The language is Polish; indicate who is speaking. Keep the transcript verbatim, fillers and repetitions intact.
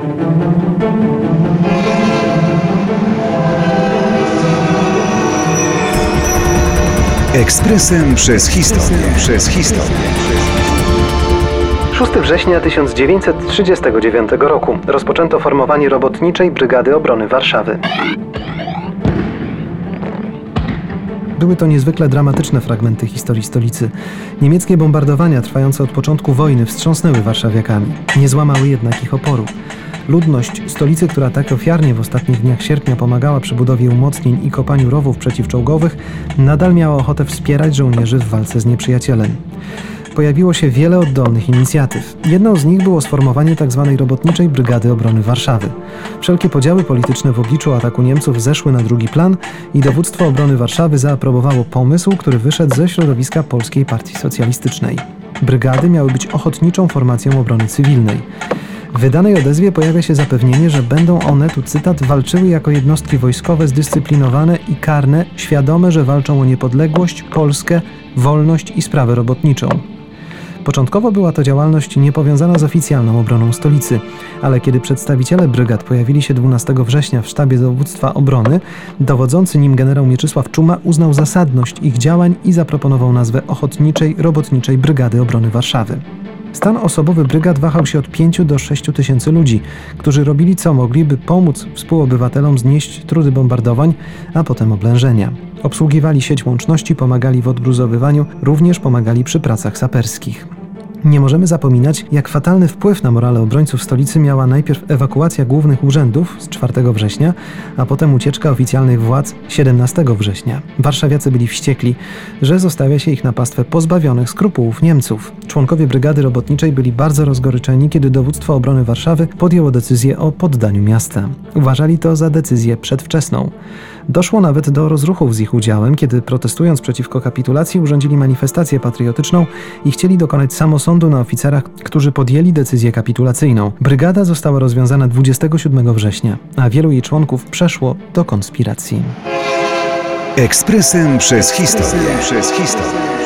Speaker 1: Ekspresem przez historię. Przez historię.
Speaker 2: szóstego września tysiąc dziewięćset trzydziestego dziewiątego roku rozpoczęto formowanie Robotniczej Brygady Obrony Warszawy. Były to niezwykle dramatyczne fragmenty historii stolicy. Niemieckie bombardowania trwające od początku wojny wstrząsnęły warszawiakami. Nie złamały jednak ich oporu. Ludność stolicy, która tak ofiarnie w ostatnich dniach sierpnia pomagała przy budowie umocnień i kopaniu rowów przeciwczołgowych, nadal miała ochotę wspierać żołnierzy w walce z nieprzyjacielem. Pojawiło się wiele oddolnych inicjatyw. Jedną z nich było sformowanie tzw. Robotniczej Brygady Obrony Warszawy. Wszelkie podziały polityczne w obliczu ataku Niemców zeszły na drugi plan i dowództwo obrony Warszawy zaaprobowało pomysł, który wyszedł ze środowiska Polskiej Partii Socjalistycznej. Brygady miały być ochotniczą formacją obrony cywilnej. W wydanej odezwie pojawia się zapewnienie, że będą one, tu cytat, walczyły jako jednostki wojskowe zdyscyplinowane i karne, świadome, że walczą o niepodległość, Polskę, wolność i sprawę robotniczą. Początkowo była to działalność niepowiązana z oficjalną obroną stolicy, ale kiedy przedstawiciele brygad pojawili się dwunastego września w sztabie dowództwa obrony, dowodzący nim generał Mieczysław Czuma uznał zasadność ich działań i zaproponował nazwę Ochotniczej Robotniczej Brygady Obrony Warszawy. Stan osobowy brygad wahał się od pięciu do sześciu tysięcy ludzi, którzy robili co mogli, by pomóc współobywatelom znieść trudy bombardowań, a potem oblężenia. Obsługiwali sieć łączności, pomagali w odgruzowywaniu, również pomagali przy pracach saperskich. Nie możemy zapominać, jak fatalny wpływ na morale obrońców stolicy miała najpierw ewakuacja głównych urzędów z czwartego września, a potem ucieczka oficjalnych władz siedemnastego września. Warszawiacy byli wściekli, że zostawia się ich na pastwę pozbawionych skrupułów Niemców. Członkowie Brygady Robotniczej byli bardzo rozgoryczeni, kiedy dowództwo obrony Warszawy podjęło decyzję o poddaniu miasta. Uważali to za decyzję przedwczesną. Doszło nawet do rozruchów z ich udziałem, kiedy protestując przeciwko kapitulacji urządzili manifestację patriotyczną i chcieli dokonać samosądu na oficerach, którzy podjęli decyzję kapitulacyjną. Brygada została rozwiązana dwudziestego siódmego września, a wielu jej członków przeszło do konspiracji.
Speaker 1: Ekspresem przez historię. Przez historię.